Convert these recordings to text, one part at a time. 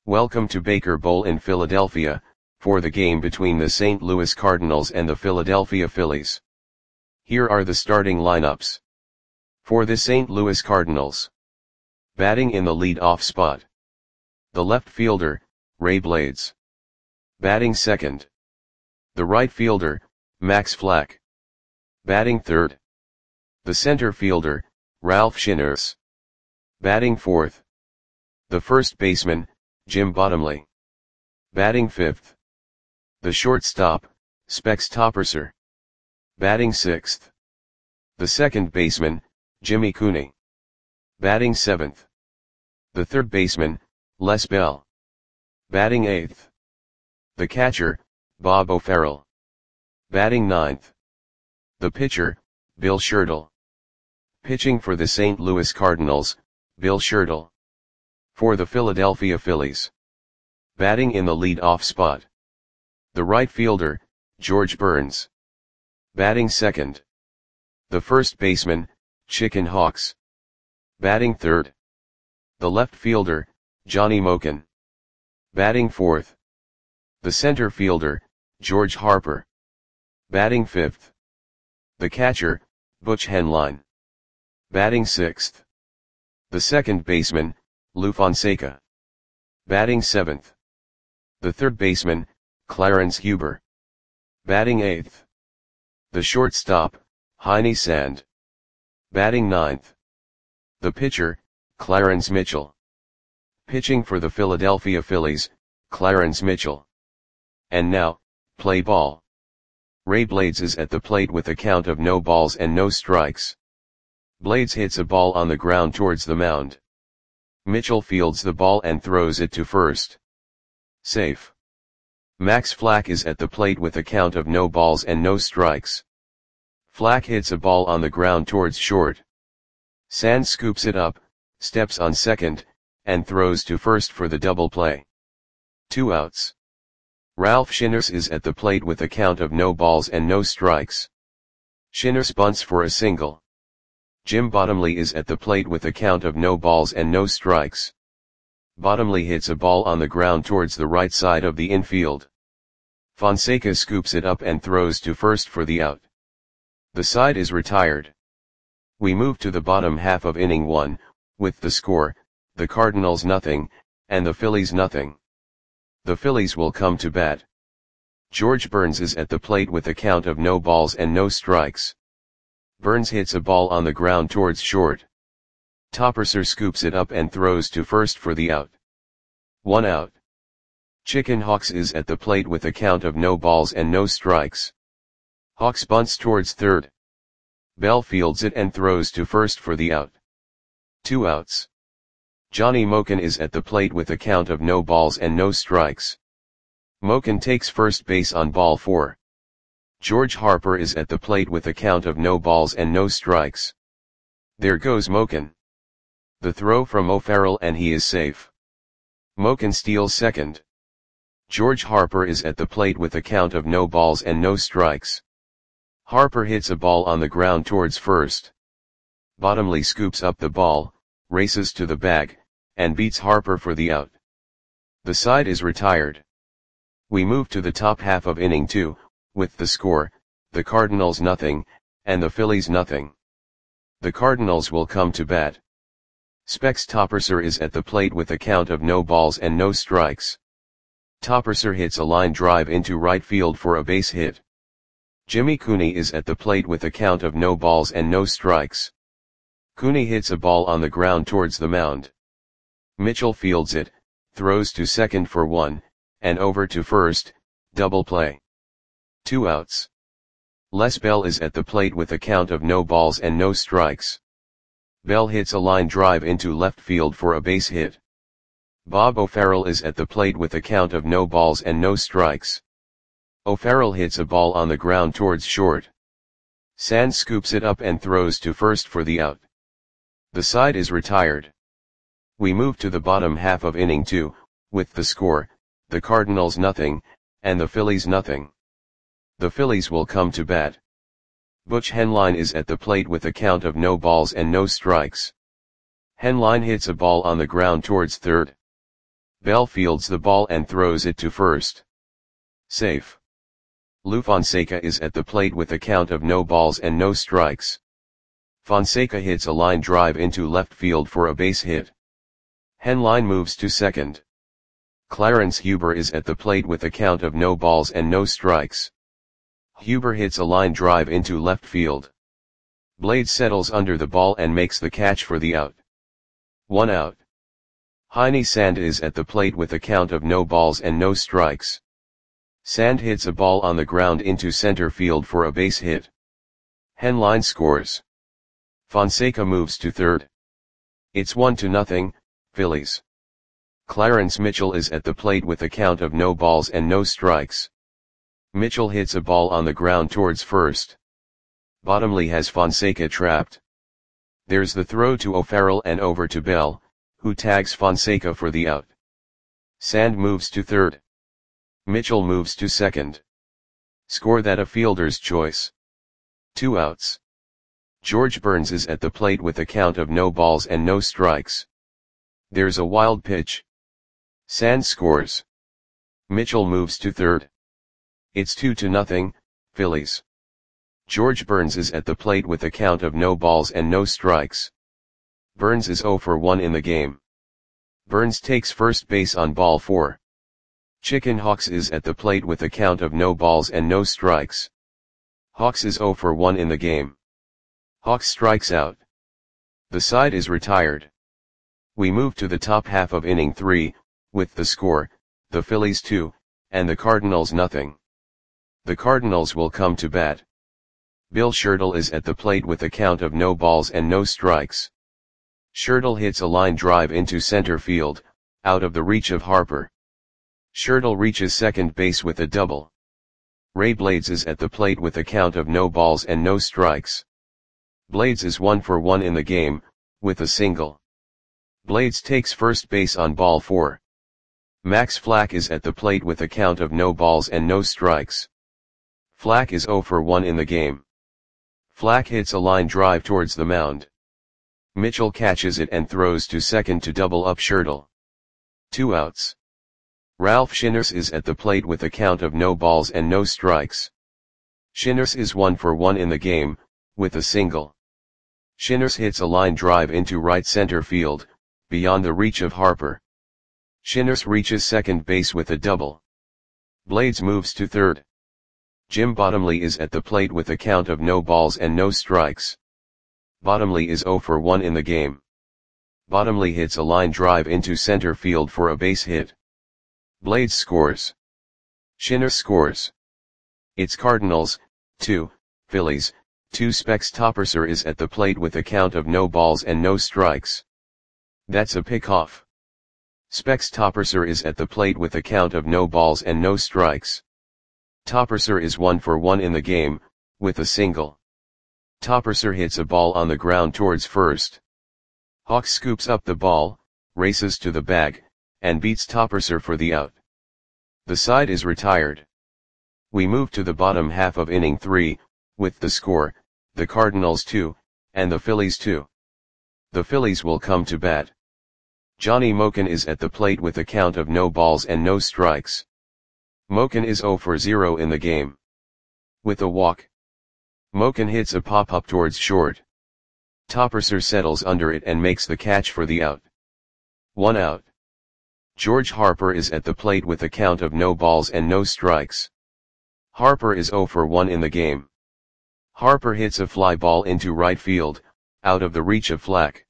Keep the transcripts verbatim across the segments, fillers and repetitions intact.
Welcome to Baker Bowl in Philadelphia, for the game between the Saint Louis Cardinals and the Philadelphia Phillies. Here are the starting lineups. For the Saint Louis Cardinals. Batting in the lead-off spot. The left fielder, Ray Blades. Batting second. The right fielder, Max Flack. Batting third. The center fielder, Ralph Shinners. Batting fourth. The first baseman, Jim Bottomley. Batting fifth. The shortstop, Specs Topperser. Batting sixth. The second baseman, Jimmy Cooney. Batting seventh. The third baseman, Les Bell. Batting eighth. The catcher, Bob O'Farrell. Batting ninth. The pitcher, Bill Shirtle. Pitching for the Saint Louis Cardinals, Bill Shirtle. For the Philadelphia Phillies. Batting in the lead-off spot. The right fielder, George Burns. Batting second. The first baseman, Chicken Hawks. Batting third. The left fielder, Johnny Moken. Batting fourth. The center fielder, George Harper. Batting fifth. The catcher, Butch Henline. Batting sixth. The second baseman, Lou Fonseca. Batting seventh. The third baseman, Clarence Huber. Batting eighth. The shortstop, Heine Sand. Batting ninth. The pitcher, Clarence Mitchell. Pitching for the Philadelphia Phillies, Clarence Mitchell. And now, play ball. Ray Blades is at the plate with a count of no balls and no strikes. Blades hits a ball on the ground towards the mound. Mitchell fields the ball and throws it to first. Safe. Max Flack is at the plate with a count of no balls and no strikes. Flack hits a ball on the ground towards short. Sand scoops it up, steps on second, and throws to first for the double play. Two outs. Ralph Shinners is at the plate with a count of no balls and no strikes. Shinners bunts for a single. Jim Bottomley is at the plate with a count of no balls and no strikes. Bottomley hits a ball on the ground towards the right side of the infield. Fonseca scoops it up and throws to first for the out. The side is retired. We move to the bottom half of inning one, with the score, the Cardinals nothing, and the Phillies nothing. The Phillies will come to bat. George Burns is at the plate with a count of no balls and no strikes. Burns hits a ball on the ground towards short. Topperser scoops it up and throws to first for the out. One out. Chicken Hawks is at the plate with a count of no balls and no strikes. Hawks bunts towards third. Bell fields it and throws to first for the out. Two outs. Johnny Moken is at the plate with a count of no balls and no strikes. Moken takes first base on ball four. George Harper is at the plate with a count of no balls and no strikes. There goes Moken. The throw from O'Farrell and he is safe. Moken steals second. George Harper is at the plate with a count of no balls and no strikes. Harper hits a ball on the ground towards first. Bottomley scoops up the ball, races to the bag, and beats Harper for the out. The side is retired. We move to the top half of inning two, with the score, the Cardinals nothing, and the Phillies nothing. The Cardinals will come to bat. Specs Topperser is at the plate with a count of no balls and no strikes. Topperser hits a line drive into right field for a base hit. Jimmy Cooney is at the plate with a count of no balls and no strikes. Cooney hits a ball on the ground towards the mound. Mitchell fields it, throws to second for one, and over to first, double play. Two outs. Les Bell is at the plate with a count of no balls and no strikes. Bell hits a line drive into left field for a base hit. Bob O'Farrell is at the plate with a count of no balls and no strikes. O'Farrell hits a ball on the ground towards short. Sand scoops it up and throws to first for the out. The side is retired. We move to the bottom half of inning two, with the score, the Cardinals nothing, and the Phillies nothing. The Phillies will come to bat. Butch Henline is at the plate with a count of no balls and no strikes. Henline hits a ball on the ground towards third. Bell fields the ball and throws it to first. Safe. Lou Fonseca is at the plate with a count of no balls and no strikes. Fonseca hits a line drive into left field for a base hit. Henline moves to second. Clarence Huber is at the plate with a count of no balls and no strikes. Huber hits a line drive into left field. Blades settles under the ball and makes the catch for the out. One out. Heine Sand is at the plate with a count of no balls and no strikes. Sand hits a ball on the ground into center field for a base hit. Henline scores. Fonseca moves to third. It's one to nothing, Phillies. Clarence Mitchell is at the plate with a count of no balls and no strikes. Mitchell hits a ball on the ground towards first. Bottomley has Fonseca trapped. There's the throw to O'Farrell and over to Bell, who tags Fonseca for the out. Sand moves to third. Mitchell moves to second. Score that a fielder's choice. Two outs. George Burns is at the plate with a count of no balls and no strikes. There's a wild pitch. Sand scores. Mitchell moves to third. It's two to nothing, Phillies. George Burns is at the plate with a count of no balls and no strikes. Burns is oh for one in the game. Burns takes first base on ball four. Chicken Hawks is at the plate with a count of no balls and no strikes. Hawks is oh for one in the game. Hawks strikes out. The side is retired. We move to the top half of inning three, with the score, the Phillies two, and the Cardinals nothing. The Cardinals will come to bat. Bill Schertle is at the plate with a count of no balls and no strikes. Schertle hits a line drive into center field, out of the reach of Harper. Schertle reaches second base with a double. Ray Blades is at the plate with a count of no balls and no strikes. Blades is one for one in the game, with a single. Blades takes first base on ball four. Max Flack is at the plate with a count of no balls and no strikes. Flack is oh for one in the game. Flack hits a line drive towards the mound. Mitchell catches it and throws to second to double up Schertle. Two outs. Ralph Shinners is at the plate with a count of no balls and no strikes. Shinners is one for one in the game, with a single. Shinners hits a line drive into right center field, beyond the reach of Harper. Shinners reaches second base with a double. Blades moves to third. Jim Bottomley is at the plate with a count of no balls and no strikes. Bottomley is oh for one in the game. Bottomley hits a line drive into center field for a base hit. Blades scores. Shinners scores. It's Cardinals, two, Phillies, two. Specs Topperser is at the plate with a count of no balls and no strikes. That's a pickoff. Specs Topperser is at the plate with a count of no balls and no strikes. Topperser is one for one in the game, with a single. Topperser hits a ball on the ground towards first. Hawk scoops up the ball, races to the bag, and beats Topperser for the out. The side is retired. We move to the bottom half of inning three, with the score, the Cardinals two, and the Phillies two. The Phillies will come to bat. Johnny Moken is at the plate with a count of no balls and no strikes. Moken is oh for zero in the game. With a walk. Moken hits a pop-up towards short. Topperser settles under it and makes the catch for the out. One out. George Harper is at the plate with a count of no balls and no strikes. Harper is oh for one in the game. Harper hits a fly ball into right field, out of the reach of Flack.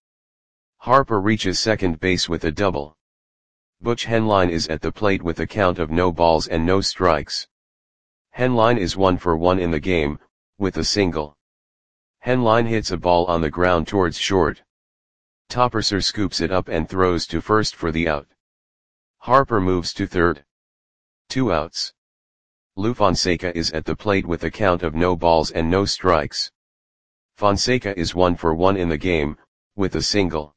Harper reaches second base with a double. Butch Henline is at the plate with a count of no balls and no strikes. Henline is one for one in the game, with a single. Henline hits a ball on the ground towards short. Topperser scoops it up and throws to first for the out. Harper moves to third. Two outs. Lou Fonseca is at the plate with a count of no balls and no strikes. Fonseca is one for one in the game, with a single.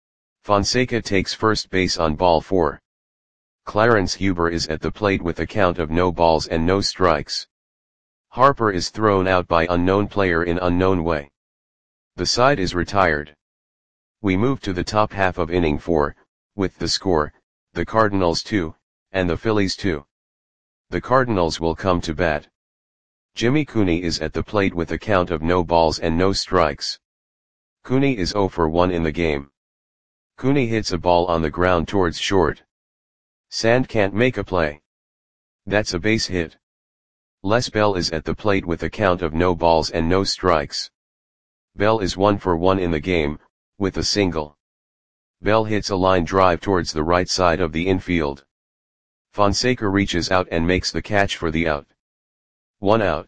Fonseca takes first base on ball four. Clarence Huber is at the plate with a count of no balls and no strikes. Harper is thrown out by unknown player in unknown way. The side is retired. We move to the top half of inning four, with the score, the Cardinals two, and the Phillies two. The Cardinals will come to bat. Jimmy Cooney is at the plate with a count of no balls and no strikes. Cooney is zero for one in the game. Cooney hits a ball on the ground towards short. Sand can't make a play. That's a base hit. Les Bell is at the plate with a count of no balls and no strikes. Bell is one for one in the game, with a single. Bell hits a line drive towards the right side of the infield. Fonseca reaches out and makes the catch for the out. One out.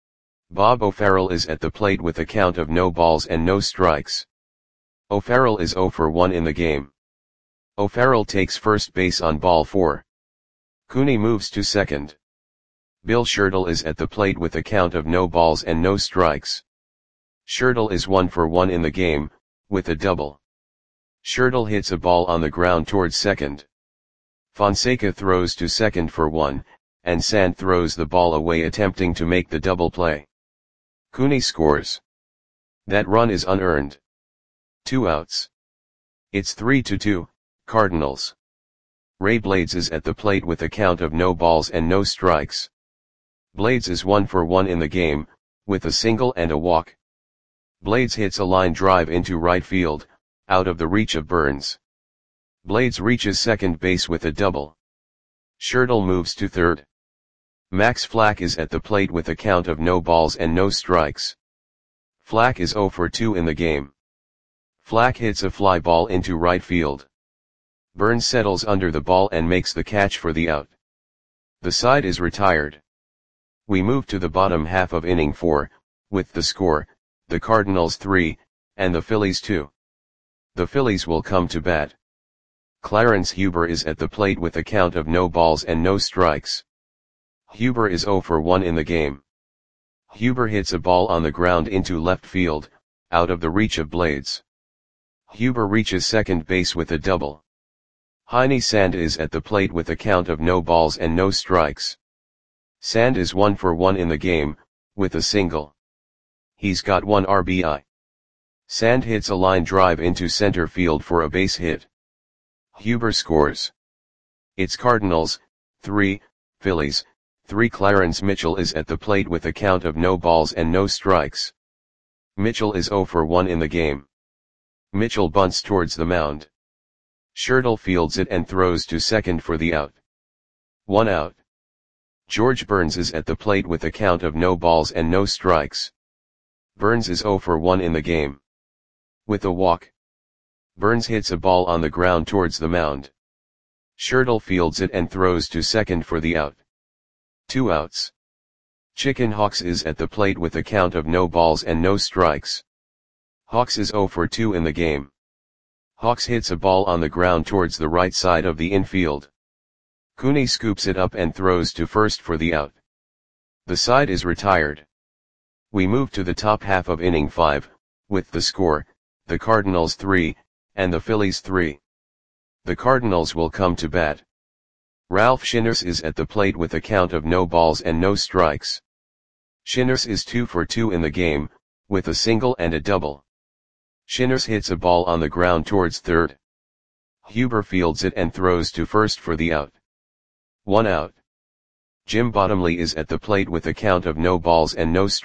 Bob O'Farrell is at the plate with a count of no balls and no strikes. O'Farrell is zero for one in the game. O'Farrell takes first base on ball four. Cooney moves to second. Bill Schertle is at the plate with a count of no balls and no strikes. Schertle is one for one in the game, with a double. Schertle hits a ball on the ground towards second. Fonseca throws to second for one, and Sand throws the ball away attempting to make the double play. Cooney scores. That run is unearned. Two outs. It's three to two, Cardinals. Ray Blades is at the plate with a count of no balls and no strikes. Blades is one for one in the game, with a single and a walk. Blades hits a line drive into right field, out of the reach of Burns. Blades reaches second base with a double. Schertle moves to third. Max Flack is at the plate with a count of no balls and no strikes. Flack is zero for two in the game. Flack hits a fly ball into right field. Burns settles under the ball and makes the catch for the out. The side is retired. We move to the bottom half of inning four, with the score, the Cardinals three, and the Phillies two. The Phillies will come to bat. Clarence Huber is at the plate with a count of no balls and no strikes. Huber is zero for one in the game. Huber hits a ball on the ground into left field, out of the reach of Blades. Huber reaches second base with a double. Heine Sand is at the plate with a count of no balls and no strikes. Sand is one for one in the game, with a single. He's got one R B I. Sand hits a line drive into center field for a base hit. Huber scores. It's Cardinals, three, Phillies, three. Clarence Mitchell is at the plate with a count of no balls and no strikes. Mitchell is zero for one in the game. Mitchell bunts towards the mound. Schertle fields it and throws to second for the out. One out. George Burns is at the plate with a count of no balls and no strikes. Burns is zero for one in the game. With a walk. Burns hits a ball on the ground towards the mound. Schertle fields it and throws to second for the out. Two outs. Chicken Hawks is at the plate with a count of no balls and no strikes. Hawks is zero for two in the game. Hawks hits a ball on the ground towards the right side of the infield. Cooney scoops it up and throws to first for the out. The side is retired. We move to the top half of inning five, with the score, the Cardinals three, and the Phillies three. The Cardinals will come to bat. Ralph Shinners is at the plate with a count of no balls and no strikes. Shinners is two for two in the game, with a single and a double. Shinners hits a ball on the ground towards third. Huber fields it and throws to first for the out. One out. Jim Bottomley is at the plate with a count of no balls and no strikes. Bottomley is one for two in the game, with a single. Shinners hits a ball on the ground towards third. Huber fields it and throws to first for the out. One out. Jim Bottomley is at the plate with a count of no balls and no strikes. Bottomley is one for two in the game, with a single. Shinners hits a ball on the ground towards third. Huber fields it and throws to first for the out. One out. Jim Bottomley is at the plate with a count of no balls and no strikes.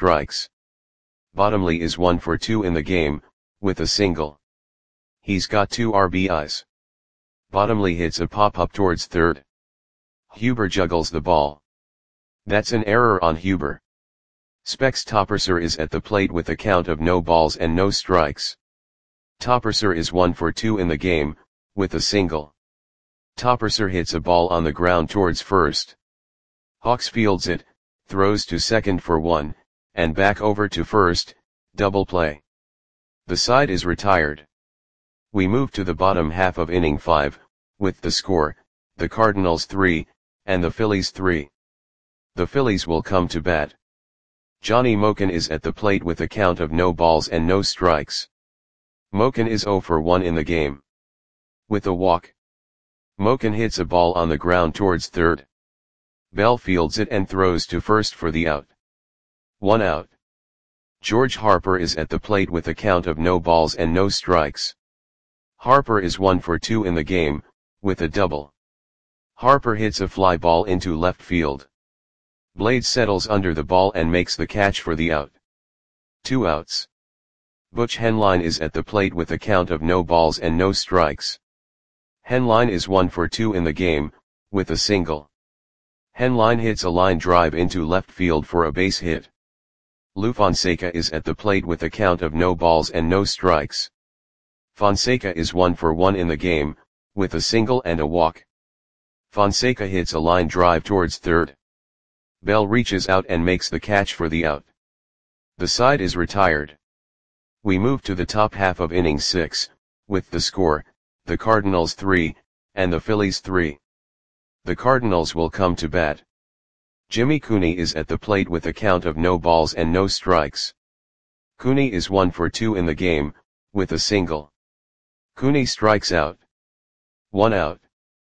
Bottomley is one for two in the game, with a single. He's got two R B Is. Bottomley hits a pop-up towards third. Huber juggles the ball. That's an error on Huber. Specs Topperser is at the plate with a count of no balls and no strikes. Topperser is one for two in the game, with a single. Topperser hits a ball on the ground towards first. Hawks fields it, throws to second for one, and back over to first, double play. The side is retired. We move to the bottom half of inning five, with the score, the Cardinals three, and the Phillies three. The Phillies will come to bat. Johnny Moken is at the plate with a count of no balls and no strikes. Moken is zero for one in the game. With a walk. Moken hits a ball on the ground towards third. Bell fields it and throws to first for the out. One out. George Harper is at the plate with a count of no balls and no strikes. Harper is one for two in the game, with a double. Harper hits a fly ball into left field. Blades settles under the ball and makes the catch for the out. Two outs. Butch Henline is at the plate with a count of no balls and no strikes. Henline is one for two in the game, with a single. Henline hits a line drive into left field for a base hit. Lou Fonseca is at the plate with a count of no balls and no strikes. Fonseca is one for one in the game, with a single and a walk. Fonseca hits a line drive towards third. Bell reaches out and makes the catch for the out. The side is retired. We move to the top half of inning six, with the score, the Cardinals three, and the Phillies three. The Cardinals will come to bat. Jimmy Cooney is at the plate with a count of no balls and no strikes. Cooney is one for two in the game, with a single. Cooney strikes out. One out.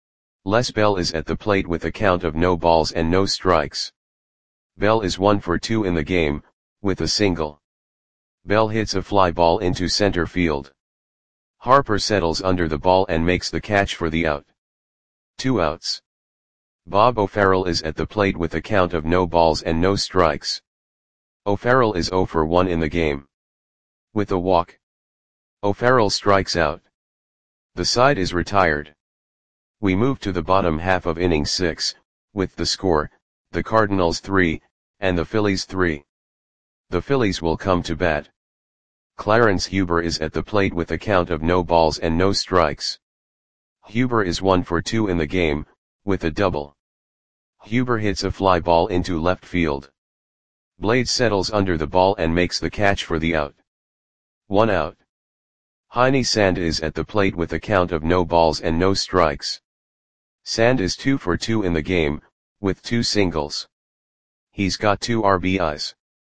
Les Bell is at the plate with a count of no balls and no strikes. Bell is one for two in the game, with a single. Bell hits a fly ball into center field. Harper settles under the ball and makes the catch for the out. Two outs. Bob O'Farrell is at the plate with a count of no balls and no strikes. O'Farrell is zero for one in the game. With a walk. O'Farrell strikes out. The side is retired. We move to the bottom half of inning six, with the score, the Cardinals three, and the Phillies three. The Phillies will come to bat. Clarence Huber is at the plate with a count of no balls and no strikes. Huber is one for two in the game, with a double. Huber hits a fly ball into left field. Blades settles under the ball and makes the catch for the out. One out. Heine Sand is at the plate with a count of no balls and no strikes. Sand is two for two in the game, with two singles. He's got two R B Is.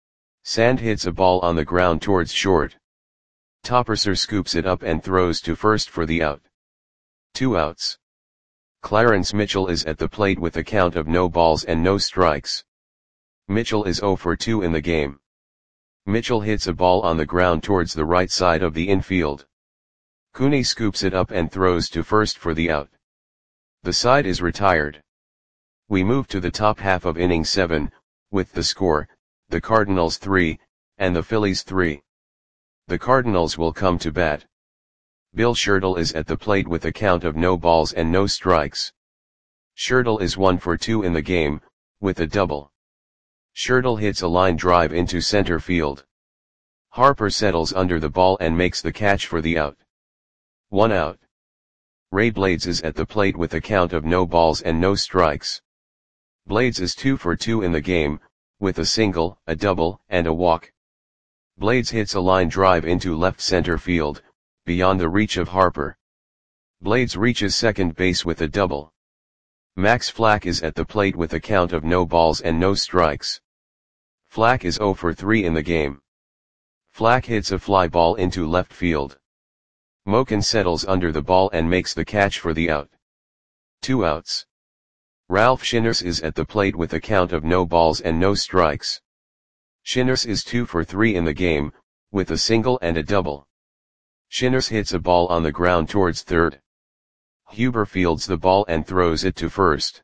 Sand hits a ball on the ground towards short. Topperser scoops it up and throws to first for the out. Two outs. Clarence Mitchell is at the plate with a count of no balls and no strikes. Mitchell is zero for two in the game. Mitchell hits a ball on the ground towards the right side of the infield. Cooney scoops it up and throws to first for the out. The side is retired. We move to the top half of inning seven, with the score, the Cardinals three, and the Phillies three. The Cardinals will come to bat. Bill Schertle is at the plate with a count of no balls and no strikes. Schertle is one for two in the game, with a double. Schertle hits a line drive into center field. Harper settles under the ball and makes the catch for the out. One out. Ray Blades is at the plate with a count of no balls and no strikes. Blades is two for two in the game, with a single, a double, and a walk. Blades hits a line drive into left center field, beyond the reach of Harper. Blades reaches second base with a double. Max Flack is at the plate with a count of no balls and no strikes. Flack is zero for three in the game. Flack hits a fly ball into left field. Moken settles under the ball and makes the catch for the out. Two outs. Ralph Shinners is at the plate with a count of no balls and no strikes. Shinners is two for three in the game, with a single and a double. Shinners hits a ball on the ground towards third. Huber fields the ball and throws it to first.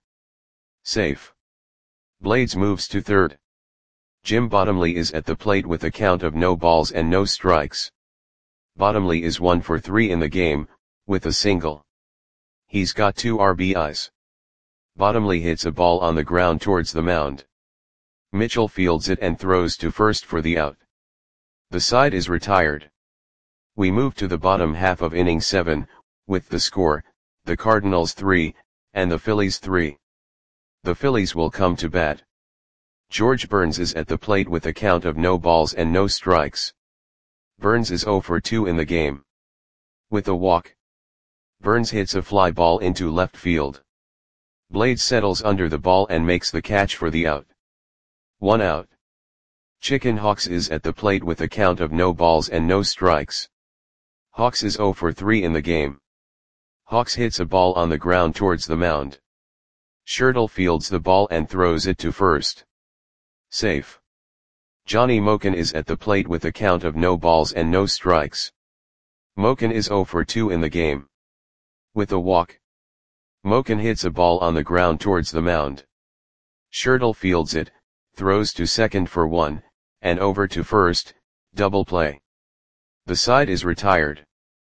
Safe. Blades moves to third. Jim Bottomley is at the plate with a count of no balls and no strikes. Bottomley is one for three in the game, with a single. He's got two R B Is. Bottomley hits a ball on the ground towards the mound. Mitchell fields it and throws to first for the out. The side is retired. We move to the bottom half of inning seven, with the score, the Cardinals three, and the Phillies three. The Phillies will come to bat. George Burns is at the plate with a count of no balls and no strikes. Burns is zero for two in the game. With a walk. Burns hits a fly ball into left field. Blades settles under the ball and makes the catch for the out. One out. Chicken Hawks is at the plate with a count of no balls and no strikes. Hawks is zero for three in the game. Hawks hits a ball on the ground towards the mound. Schertle fields the ball and throws it to first. Safe. Johnny Moken is at the plate with a count of no balls and no strikes. Moken is zero for two in the game. With a walk. Moken hits a ball on the ground towards the mound. Schertel fields it, throws to second for one, and over to first, double play. The side is retired.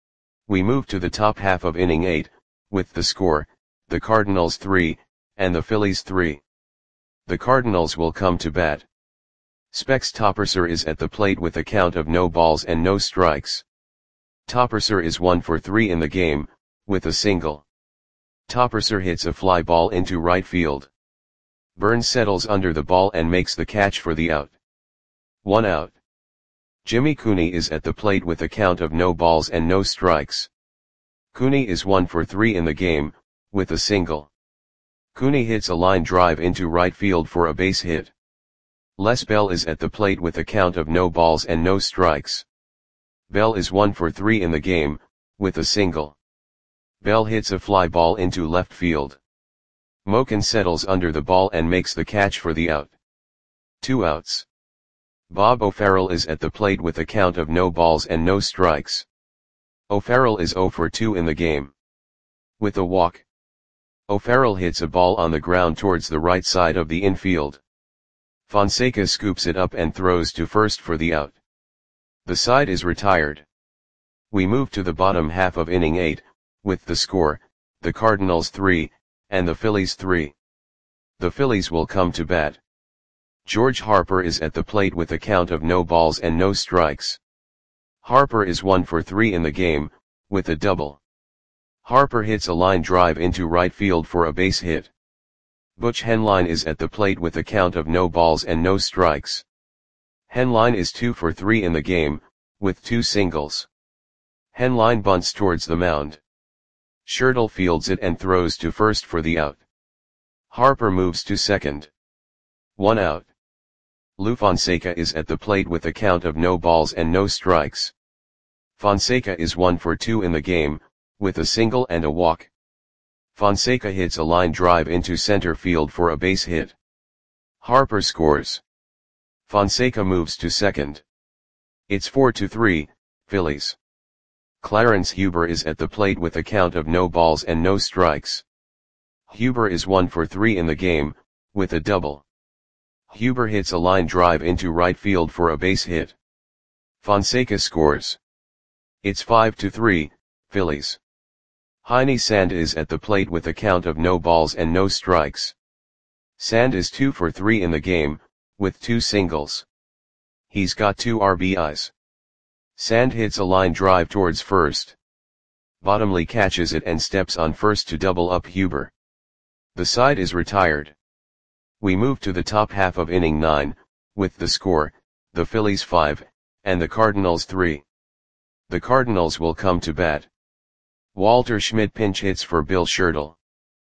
We move to the top half of inning eight, with the score, the Cardinals three, and the Phillies three. The Cardinals will come to bat. Specs Topperser is at the plate with a count of no balls and no strikes. Topperser is one for three in the game, with a single. Topperser hits a fly ball into right field. Burns settles under the ball and makes the catch for the out. One out. Jimmy Cooney is at the plate with a count of no balls and no strikes. Cooney is one for three in the game, with a single. Cooney hits a line drive into right field for a base hit. Les Bell is at the plate with a count of no balls and no strikes. Bell is one for three in the game, with a single. Bell hits a fly ball into left field. Moken settles under the ball and makes the catch for the out. Two outs. Bob O'Farrell is at the plate with a count of no balls and no strikes. O'Farrell is zero for two in the game. With a walk. O'Farrell hits a ball on the ground towards the right side of the infield. Fonseca scoops it up and throws to first for the out. The side is retired. We move to the bottom half of inning eight, with the score, the Cardinals three, and the Phillies three. The Phillies will come to bat. George Harper is at the plate with a count of no balls and no strikes. Harper is one for three in the game, with a double. Harper hits a line drive into right field for a base hit. Butch Henline is at the plate with a count of no balls and no strikes. Henline is two for three in the game, with two singles. Henline bunts towards the mound. Schertel fields it and throws to first for the out. Harper moves to second. One out. Lou Fonseca is at the plate with a count of no balls and no strikes. Fonseca is one for two in the game, with a single and a walk. Fonseca hits a line drive into center field for a base hit. Harper scores. Fonseca moves to second. It's four to three, Phillies. Clarence Huber is at the plate with a count of no balls and no strikes. Huber is one for three in the game, with a double. Huber hits a line drive into right field for a base hit. Fonseca scores. It's five to three, Phillies. Heine Sand is at the plate with a count of no balls and no strikes. Sand is two for three in the game, with two singles. He's got two R B Is. Sand hits a line drive towards first. Bottomley catches it and steps on first to double up Huber. The side is retired. We move to the top half of inning nine, with the score, the Phillies five, and the Cardinals three. The Cardinals will come to bat. Walter Schmidt pinch hits for Bill Schertel.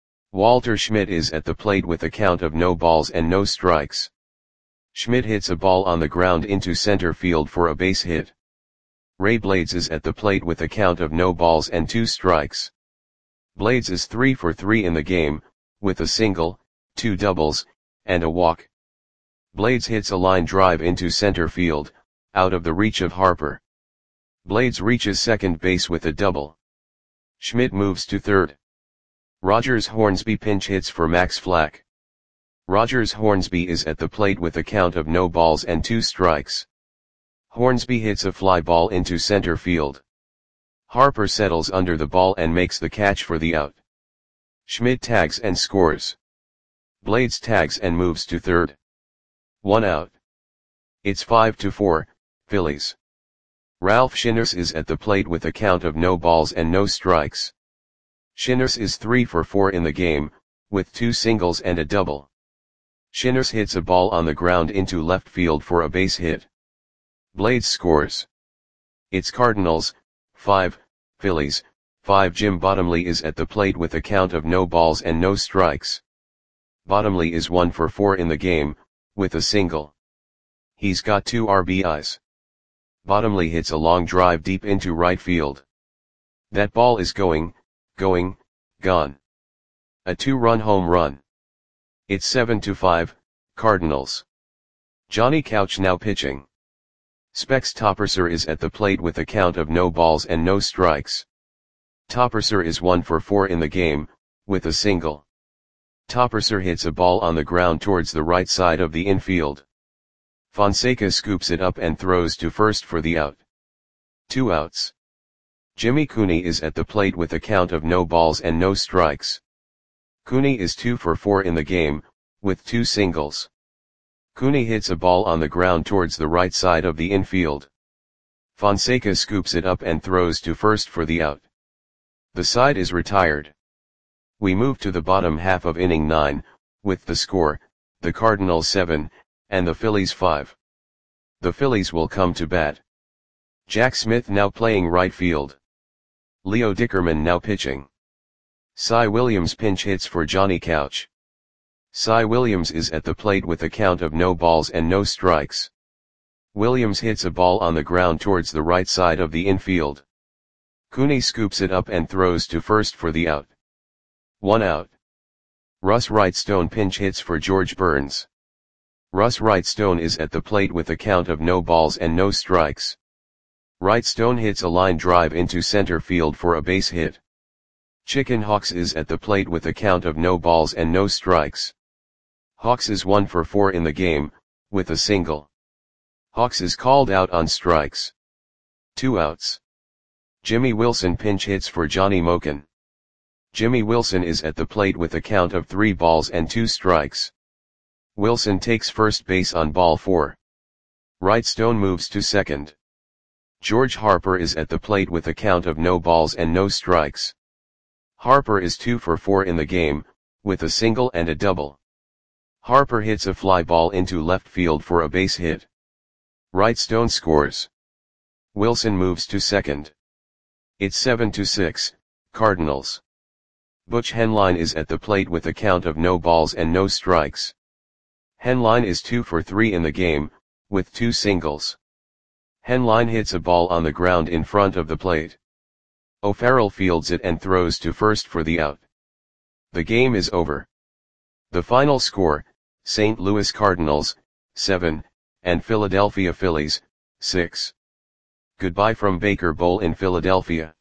Walter Schmidt is at the plate with a count of no balls and no strikes. Schmidt hits a ball on the ground into center field for a base hit. Ray Blades is at the plate with a count of no balls and two strikes. Blades is three for three in the game, with a single, two doubles, and a walk. Blades hits a line drive into center field, out of the reach of Harper. Blades reaches second base with a double. Schmidt moves to third. Rogers Hornsby pinch hits for Max Flack. Rogers Hornsby is at the plate with a count of no balls and two strikes. Hornsby hits a fly ball into center field. Harper settles under the ball and makes the catch for the out. Schmidt tags and scores. Blades tags and moves to third. One out. It's five to four, Phillies. Ralph Shinners is at the plate with a count of no balls and no strikes. Shinners is three for four in the game, with two singles and a double. Shinners hits a ball on the ground into left field for a base hit. Blades scores. It's Cardinals, five, Phillies, five. Jim Bottomley is at the plate with a count of no balls and no strikes. Bottomley is one for four in the game, with a single. He's got two R B Is. Bottomley hits a long drive deep into right field. That ball is going, going, gone. A two-run home run. It's seven to five, Cardinals. Johnny Couch now pitching. Specs Topperser is at the plate with a count of no balls and no strikes. Topperser is one for four in the game, with a single. Topperser hits a ball on the ground towards the right side of the infield. Fonseca scoops it up and throws to first for the out. Two outs. Jimmy Cooney is at the plate with a count of no balls and no strikes. Cooney is two for four in the game, with two singles. Cooney hits a ball on the ground towards the right side of the infield. Fonseca scoops it up and throws to first for the out. The side is retired. We move to the bottom half of inning nine, with the score, the Cardinals seven, and the Phillies five. The Phillies will come to bat. Jack Smith now playing right field. Leo Dickerman now pitching. Cy Williams pinch hits for Johnny Couch. Cy Williams is at the plate with a count of no balls and no strikes. Williams hits a ball on the ground towards the right side of the infield. Cooney scoops it up and throws to first for the out. One out. Russ Wrightstone pinch hits for George Burns. Russ Wrightstone is at the plate with a count of no balls and no strikes. Wrightstone hits a line drive into center field for a base hit. Chicken Hawks is at the plate with a count of no balls and no strikes. Hawks is one for four in the game, with a single. Hawks is called out on strikes. Two outs. Jimmy Wilson pinch hits for Johnny Moken. Jimmy Wilson is at the plate with a count of three balls and two strikes. Wilson takes first base on ball four. Wrightstone moves to second. George Harper is at the plate with a count of no balls and no strikes. Harper is two for four in the game, with a single and a double. Harper hits a fly ball into left field for a base hit. Wrightstone scores. Wilson moves to second. It's seven to six, Cardinals. Butch Henline is at the plate with a count of no balls and no strikes. Henline is two for three in the game, with two singles. Henline hits a ball on the ground in front of the plate. O'Farrell fields it and throws to first for the out. The game is over. The final score, Saint Louis Cardinals, seven, and Philadelphia Phillies, six. Goodbye from Baker Bowl in Philadelphia.